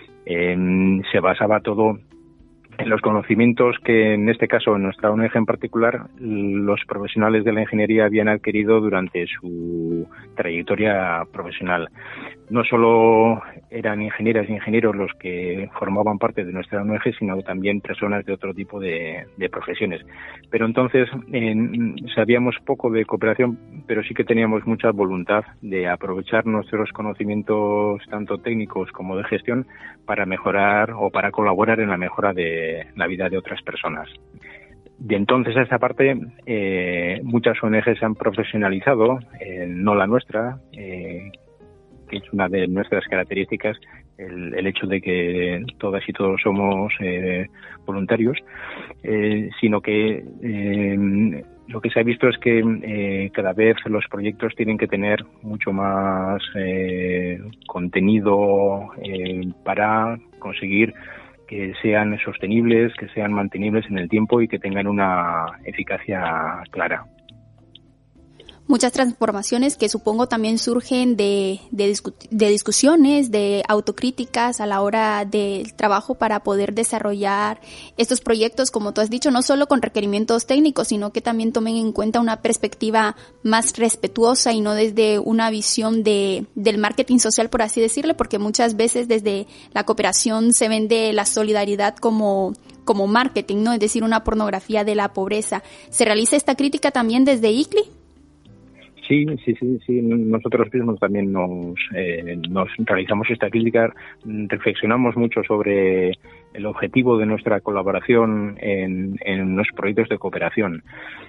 Se basaba todo en los conocimientos que, en este caso, en nuestra ONG en particular, los profesionales de la ingeniería habían adquirido durante su trayectoria profesional. No solo eran ingenieras y ingenieros los que formaban parte de nuestra ONG, sino también personas de otro tipo de profesiones. Pero entonces sabíamos poco de cooperación, pero sí que teníamos mucha voluntad de aprovechar nuestros conocimientos tanto técnicos como de gestión para mejorar o para colaborar en la mejora de la vida de otras personas. De entonces a esta parte, muchas ONG se han profesionalizado, no la nuestra, que es una de nuestras características, el hecho de que todas y todos somos voluntarios, sino que lo que se ha visto es que cada vez los proyectos tienen que tener mucho más contenido para conseguir que sean sostenibles, que sean mantenibles en el tiempo y que tengan una eficacia clara. Muchas transformaciones que supongo también surgen de discusiones, de autocríticas a la hora del trabajo para poder desarrollar estos proyectos, como tú has dicho, no solo con requerimientos técnicos, sino que también tomen en cuenta una perspectiva más respetuosa y no desde una visión del marketing social, por así decirle, porque muchas veces desde la cooperación se vende la solidaridad como marketing, ¿no? Es decir, una pornografía de la pobreza. ¿Se realiza esta crítica también desde ICLII? Sí, nosotros mismos también nos realizamos esta crítica, reflexionamos mucho sobre el objetivo de nuestra colaboración en los proyectos de cooperación.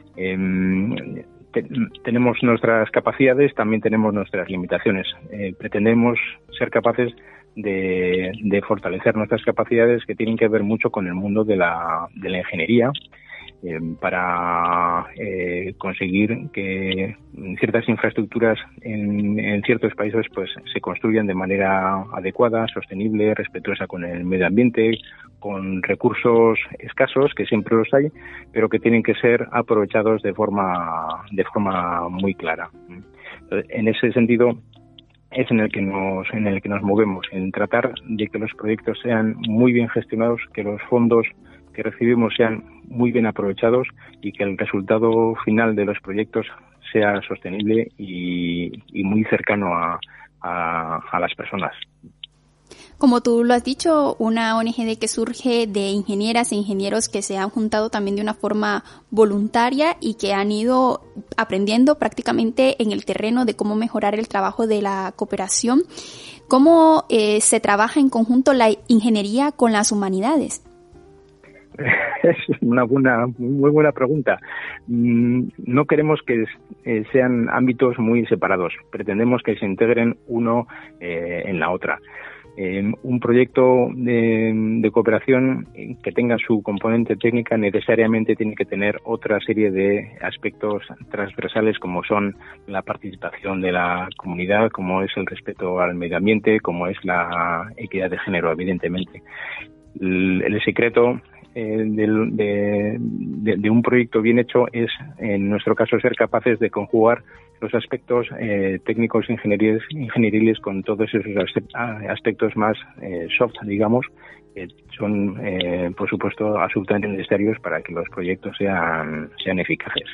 Tenemos nuestras capacidades, también tenemos nuestras limitaciones. Pretendemos ser capaces de fortalecer nuestras capacidades, que tienen que ver mucho con el mundo de la ingeniería, para conseguir que ciertas infraestructuras en ciertos países pues se construyan de manera adecuada, sostenible, respetuosa con el medio ambiente, con recursos escasos, que siempre los hay, pero que tienen que ser aprovechados de forma muy clara. En ese sentido es en el que nos movemos, en tratar de que los proyectos sean muy bien gestionados, que los fondos que recibimos sean muy bien aprovechados y que el resultado final de los proyectos sea sostenible y muy cercano a las personas. Como tú lo has dicho, una ONG que surge de ingenieras e ingenieros que se han juntado también de una forma voluntaria y que han ido aprendiendo prácticamente en el terreno de cómo mejorar el trabajo de la cooperación. ¿Cómo se trabaja en conjunto la ingeniería con las humanidades? Es una muy buena pregunta. No queremos que sean ámbitos muy separados. Pretendemos que se integren uno en la otra. Un proyecto de cooperación que tenga su componente técnica necesariamente tiene que tener otra serie de aspectos transversales, como son la participación de la comunidad, como es el respeto al medio ambiente, como es la equidad de género, evidentemente. El secreto de un proyecto bien hecho es, en nuestro caso, ser capaces de conjugar los aspectos técnicos ingenieriles con todos esos aspectos más soft, digamos, que son, por supuesto, absolutamente necesarios para que los proyectos sean eficaces.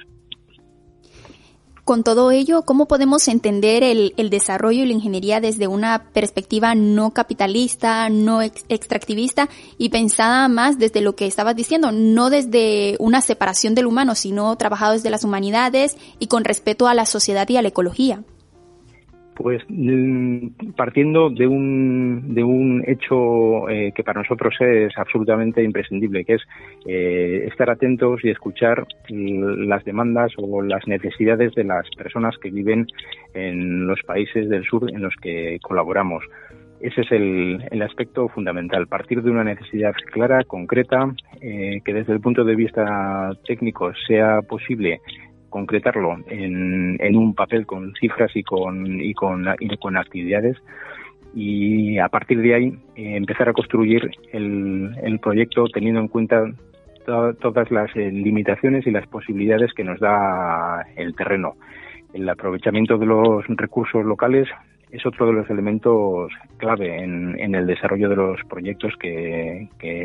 Con todo ello, ¿cómo podemos entender el desarrollo y la ingeniería desde una perspectiva no capitalista, no extractivista y pensada más desde lo que estabas diciendo, no desde una separación del humano, sino trabajado desde las humanidades y con respeto a la sociedad y a la ecología? Pues partiendo de un hecho que para nosotros es absolutamente imprescindible, que es estar atentos y escuchar las demandas o las necesidades de las personas que viven en los países del sur en los que colaboramos. Ese es el aspecto fundamental, partir de una necesidad clara, concreta, que desde el punto de vista técnico sea posible concretarlo en un papel con cifras y con actividades, y a partir de ahí empezar a construir el proyecto teniendo en cuenta todas las limitaciones y las posibilidades que nos da el terreno. El aprovechamiento de los recursos locales es otro de los elementos clave en el desarrollo de los proyectos que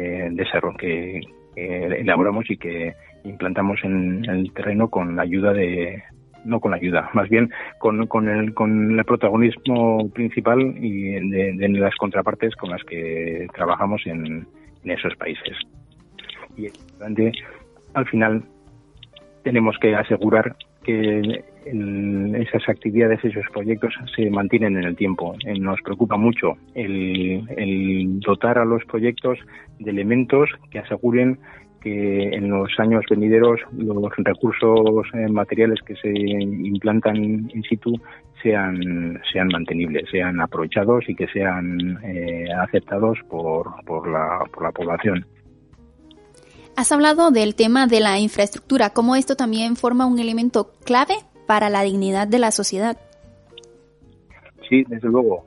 elaboramos y que implantamos en el terreno con la ayuda más bien con el protagonismo principal y de las contrapartes con las que trabajamos en esos países. Y al final tenemos que asegurar que esas actividades, esos proyectos se mantienen en el tiempo. Nos preocupa mucho el dotar a los proyectos de elementos que aseguren que en los años venideros los recursos materiales que se implantan in situ sean mantenibles, sean aprovechados y que sean aceptados por la población. Has hablado del tema de la infraestructura, cómo esto también forma un elemento clave para la dignidad de la sociedad. Sí, desde luego.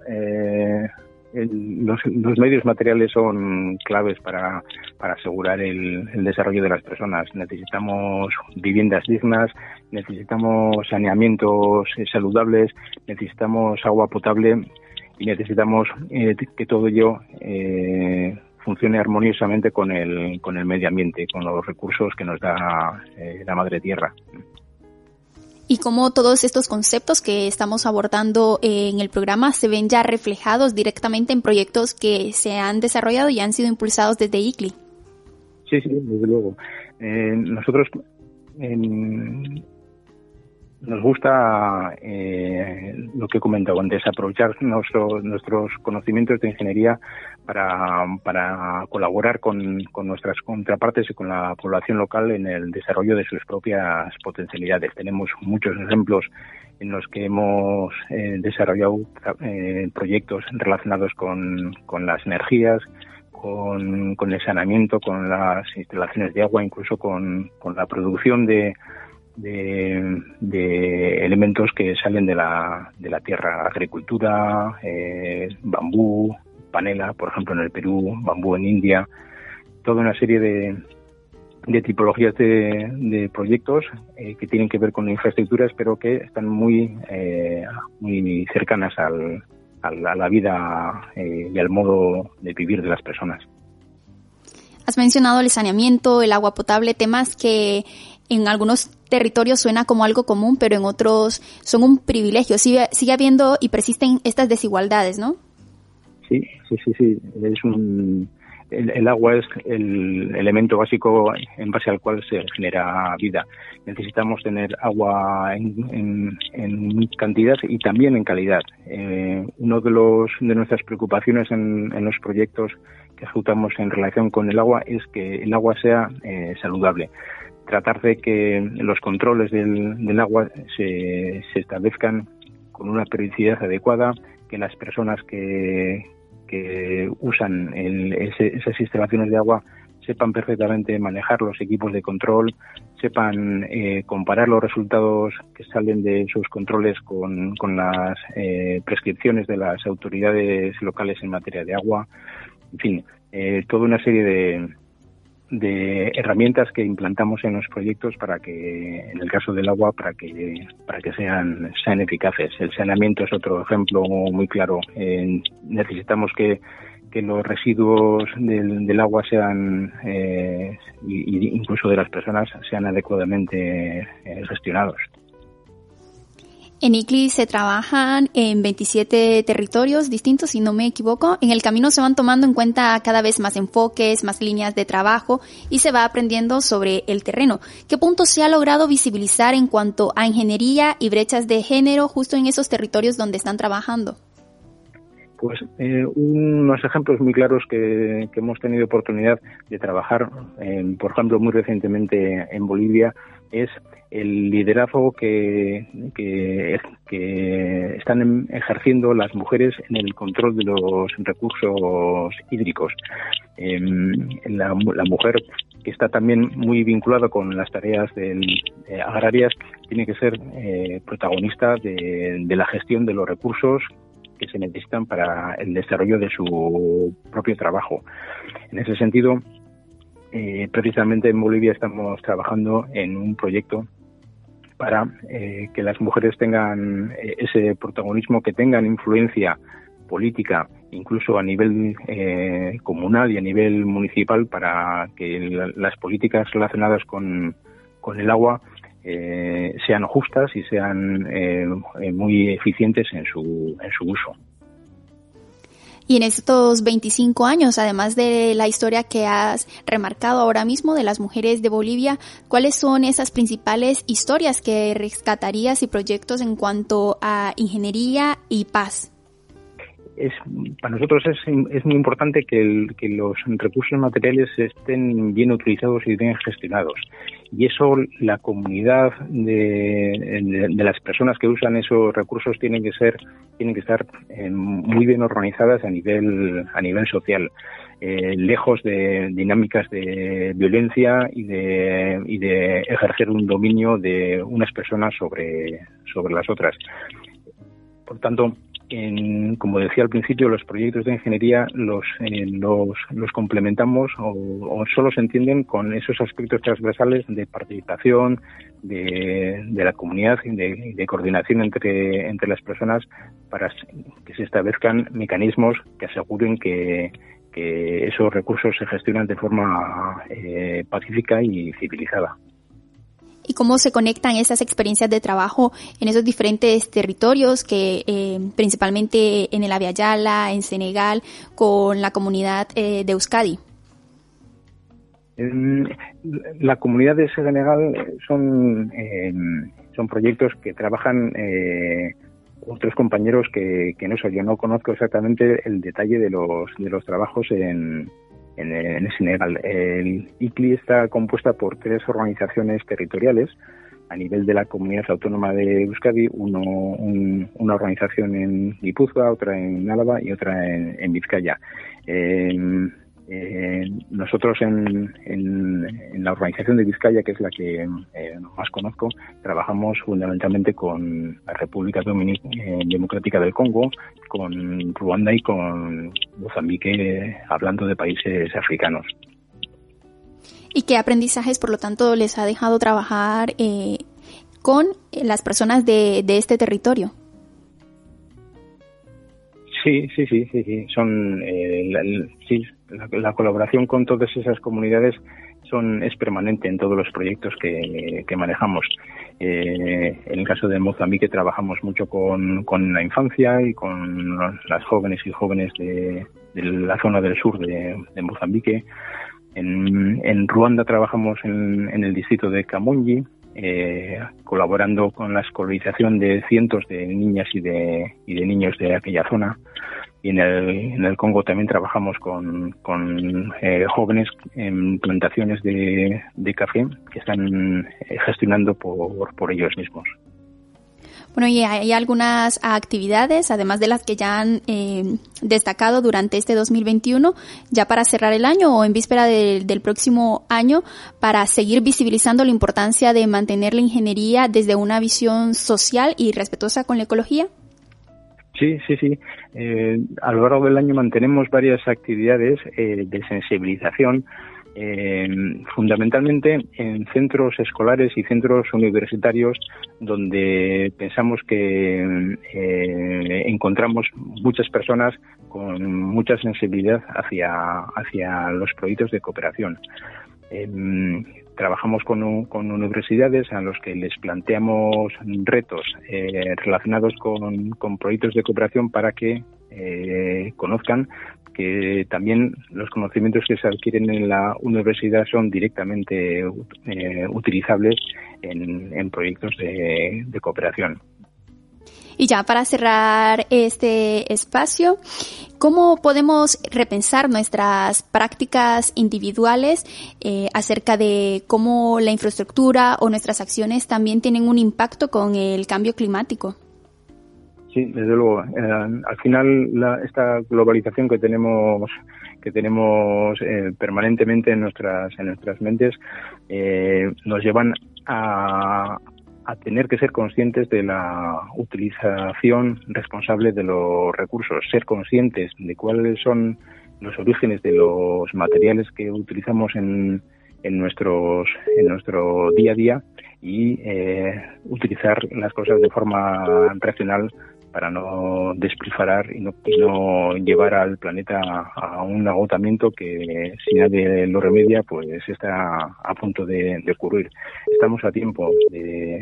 Los medios materiales son claves para asegurar el desarrollo de las personas. Necesitamos viviendas dignas, necesitamos saneamientos saludables, necesitamos agua potable y necesitamos que todo ello funcione armoniosamente con el medio ambiente, con los recursos que nos da la madre tierra. Y cómo todos estos conceptos que estamos abordando en el programa se ven ya reflejados directamente en proyectos que se han desarrollado y han sido impulsados desde ICLI. Sí, desde luego. Nosotros nos gusta lo que he comentado antes, aprovechar nuestros conocimientos de ingeniería para colaborar con nuestras contrapartes y con la población local en el desarrollo de sus propias potencialidades. Tenemos muchos ejemplos en los que hemos desarrollado proyectos relacionados con las energías, con el saneamiento, con las instalaciones de agua, incluso con la producción de elementos que salen de la tierra, agricultura, bambú, panela, por ejemplo en el Perú, bambú en India, toda una serie de tipologías de proyectos que tienen que ver con infraestructuras, pero que están muy cercanas a la vida y al modo de vivir de las personas. Has mencionado el saneamiento, el agua potable, temas que en algunos territorios suena como algo común, pero en otros son un privilegio. Sigue habiendo y persisten estas desigualdades, ¿no? Sí. El agua es el elemento básico en base al cual se genera vida. Necesitamos tener agua en cantidad y también en calidad. Uno de nuestras preocupaciones en los proyectos que ejecutamos en relación con el agua es que el agua sea saludable. Tratar de que los controles del agua se establezcan con una periodicidad adecuada, que las personas que usan esas instalaciones de agua sepan perfectamente manejar los equipos de control, sepan comparar los resultados que salen de sus controles con las prescripciones de las autoridades locales en materia de agua. En fin, toda una serie de herramientas que implantamos en los proyectos para que, en el caso del agua, para que sean eficaces. El saneamiento es otro ejemplo muy claro. Necesitamos que los residuos del agua sean, incluso de las personas, sean adecuadamente gestionados. En ICLI se trabajan en 27 territorios distintos, si no me equivoco. En el camino se van tomando en cuenta cada vez más enfoques, más líneas de trabajo y se va aprendiendo sobre el terreno. ¿Qué puntos se ha logrado visibilizar en cuanto a ingeniería y brechas de género justo en esos territorios donde están trabajando? Pues unos ejemplos muy claros que hemos tenido oportunidad de trabajar, por ejemplo, muy recientemente en Bolivia, es el liderazgo que están ejerciendo las mujeres en el control de los recursos hídricos. La mujer, que está también muy vinculada con las tareas agrarias, tiene que ser protagonista de la gestión de los recursos que se necesitan para el desarrollo de su propio trabajo. En ese sentido, precisamente en Bolivia estamos trabajando en un proyecto para que las mujeres tengan ese protagonismo, que tengan influencia política, incluso a nivel comunal y a nivel municipal, para que las políticas relacionadas con el agua sean justas y sean muy eficientes en su uso. Y en estos 25 años, además de la historia que has remarcado ahora mismo de las mujeres de Bolivia, ¿cuáles son esas principales historias que rescatarías y proyectos en cuanto a ingeniería y paz? para nosotros es muy importante que los recursos materiales estén bien utilizados y bien gestionados. Y eso, la comunidad de las personas que usan esos recursos tienen que estar muy bien organizadas a nivel social, lejos de dinámicas de violencia y de ejercer un dominio de unas personas sobre las otras. Por tanto, como decía al principio, los proyectos de ingeniería los complementamos o solo se entienden con esos aspectos transversales de participación de la comunidad y de coordinación entre las personas para que se establezcan mecanismos que aseguren que esos recursos se gestionan de forma pacífica y civilizada. ¿Y cómo se conectan esas experiencias de trabajo en esos diferentes territorios, que principalmente en el Abya Yala, en Senegal, con la comunidad de Euskadi? La comunidad de Senegal son proyectos que trabajan otros compañeros que no sé, yo no conozco exactamente el detalle de los trabajos en Senegal. El ICLI está compuesta por 3 organizaciones territoriales a nivel de la comunidad autónoma de Euskadi, una organización en Guipúzcoa, otra en Álava y otra en Vizcaya. Nosotros en la organización de Vizcaya, que es la que más conozco, trabajamos fundamentalmente con la República Democrática del Congo, con Ruanda y con Mozambique, hablando de países africanos. ¿Y qué aprendizajes, por lo tanto, les ha dejado trabajar con las personas de este territorio? Sí. Son la colaboración con todas esas comunidades es permanente en todos los proyectos que manejamos. En el caso de Mozambique trabajamos mucho con la infancia y con las jóvenes y jóvenes de la zona del sur de Mozambique. En Ruanda trabajamos en el distrito de Kamonyi, colaborando con la escolarización de cientos de niñas y de niños de aquella zona. Y en el Congo también trabajamos con jóvenes en plantaciones de café que están gestionando por ellos mismos. Bueno, y hay algunas actividades, además de las que ya han destacado durante este 2021, ya para cerrar el año o en víspera del próximo año, para seguir visibilizando la importancia de mantener la ingeniería desde una visión social y respetuosa con la ecología. Sí. A lo largo del año mantenemos varias actividades de sensibilización, fundamentalmente en centros escolares y centros universitarios, donde pensamos que encontramos muchas personas con mucha sensibilidad hacia los proyectos de cooperación. Trabajamos con universidades a los que les planteamos retos relacionados con proyectos de cooperación para que conozcan que también los conocimientos que se adquieren en la universidad son directamente utilizables en proyectos de cooperación. Y ya para cerrar este espacio, ¿cómo podemos repensar nuestras prácticas individuales acerca de cómo la infraestructura o nuestras acciones también tienen un impacto con el cambio climático? Sí, desde luego. Al final, esta globalización que tenemos permanentemente en nuestras mentes nos llevan a tener que ser conscientes de la utilización responsable de los recursos, ser conscientes de cuáles son los orígenes de los materiales que utilizamos en nuestro día a día y utilizar las cosas de forma racional para no despilfarrar y no llevar al planeta a un agotamiento que, si nadie lo remedia, pues está a punto de ocurrir. Estamos a tiempo de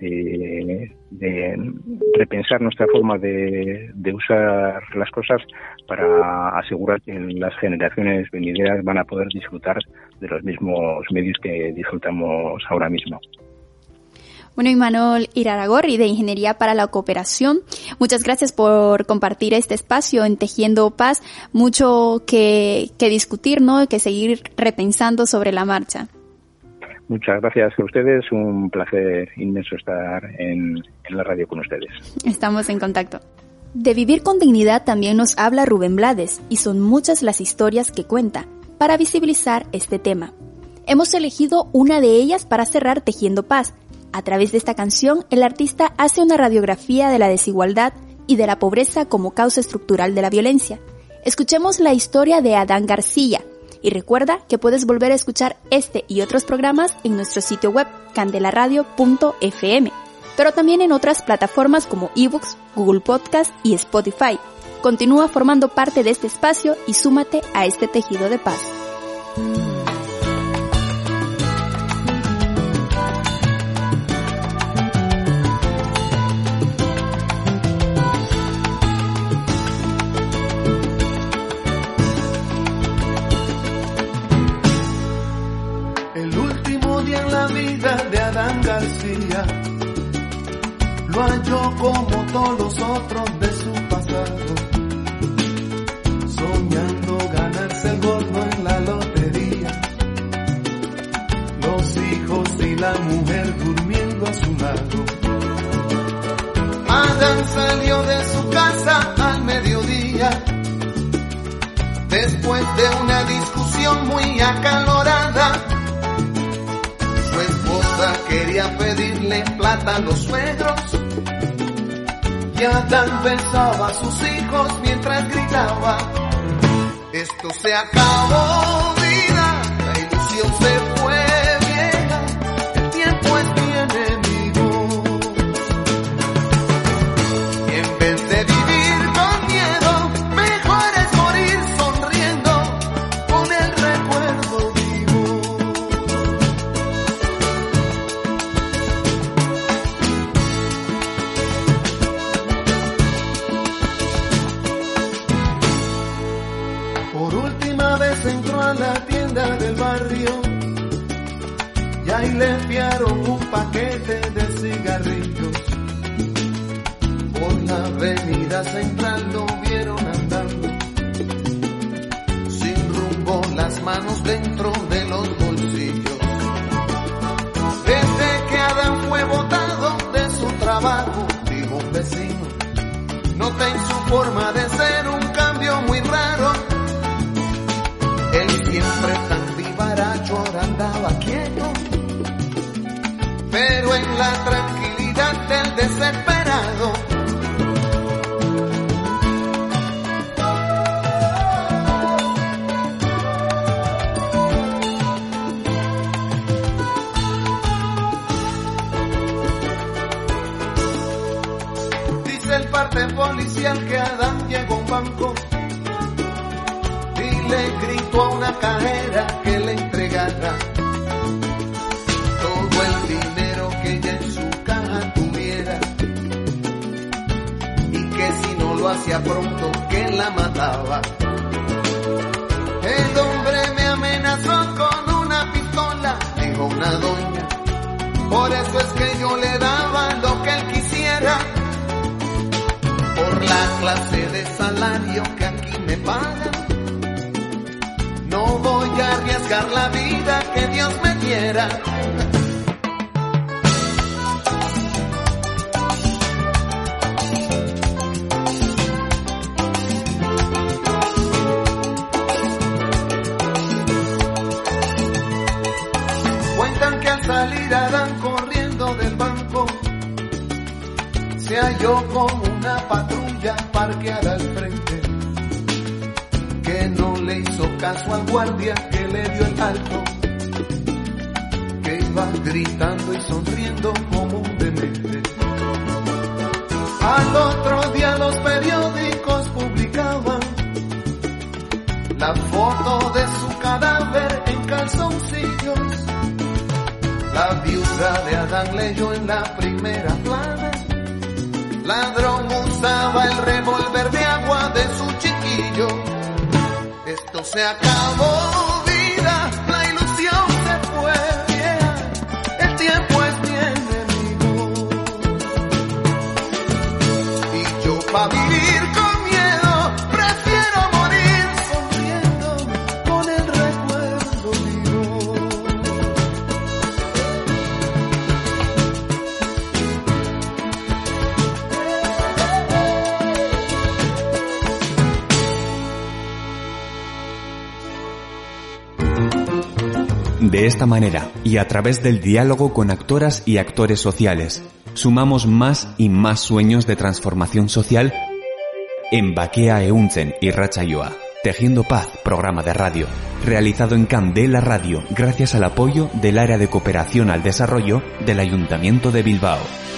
repensar nuestra forma de usar las cosas para asegurar que las generaciones venideras van a poder disfrutar de los mismos medios que disfrutamos ahora mismo. Bueno, Imanol Iraragorri, de Ingeniería para la Cooperación, muchas gracias por compartir este espacio en Tejiendo Paz. Mucho que discutir, ¿no? Que seguir repensando sobre la marcha. Muchas gracias a ustedes. Un placer inmenso estar en la radio con ustedes. Estamos en contacto. De vivir con dignidad también nos habla Rubén Blades, y son muchas las historias que cuenta para visibilizar este tema. Hemos elegido una de ellas para cerrar Tejiendo Paz. A través de esta canción, el artista hace una radiografía de la desigualdad y de la pobreza como causa estructural de la violencia. Escuchemos la historia de Adán García, y recuerda que puedes volver a escuchar este y otros programas en nuestro sitio web candelaradio.fm, pero también en otras plataformas como eBooks, Google Podcast y Spotify. Continúa formando parte de este espacio y súmate a este tejido de paz. De Adán García lo halló como todos los otros de su pasado, soñando ganarse el gordo en la lotería, los hijos y la mujer durmiendo a su lado. Adán salió de su casa al mediodía, después de una discusión muy acalorada. Quería pedirle plata a los suegros y Adán besaba a sus hijos mientras gritaba: esto se acabó, vida, la ilusión se fue vieja, el tiempo es mi enemigo. Y en vez de vivir con miedo, mejor es morir sonriendo con el recuerdo vivo. Entró a la tienda del barrio y ahí le enviaron un paquete de cigarrillos. Por la avenida central lo vieron andando, sin rumbo, las manos dentro de los bolsillos. Desde que Adán fue botado de su trabajo, dijo un vecino, noté en su forma de ser un cambio muy raro. Él siempre tan vivaracho ahora andaba quieto, pero en la tranquilidad del desesperado. Dice el parte policial que Adán llegó a un banco y le gritó a una cajera que le entregara todo el dinero que ella en su caja tuviera, y que si no lo hacía pronto que la mataba. El hombre me amenazó con una pistola, dijo una doña, por eso es que yo le daba lo que él quisiera, por la clase de salario que aquí me pagan. No voy a arriesgar la vida que Dios me diera. Cuentan que al salir Adán corriendo del banco, se halló con una patrulla parqueada al frente, que no le hizo caso al guardia que le dio el alto, que iba gritando y sonriendo como un demente. Al otro día los periódicos publicaban la foto de su cadáver en calzoncillos. La viuda de Adán leyó en la primera plana: ladrón usaba el revólver de agua de su chiquillo. Esto se acabó, vida, la ilusión se fue vieja, el tiempo es mi enemigo. De esta manera, y a través del diálogo con actoras y actores sociales, sumamos más y más sueños de transformación social en Bakea Ehuntzen Irratsaioa, Tejiendo Paz, programa de radio, realizado en Candela Radio gracias al apoyo del Área de Cooperación al Desarrollo del Ayuntamiento de Bilbao.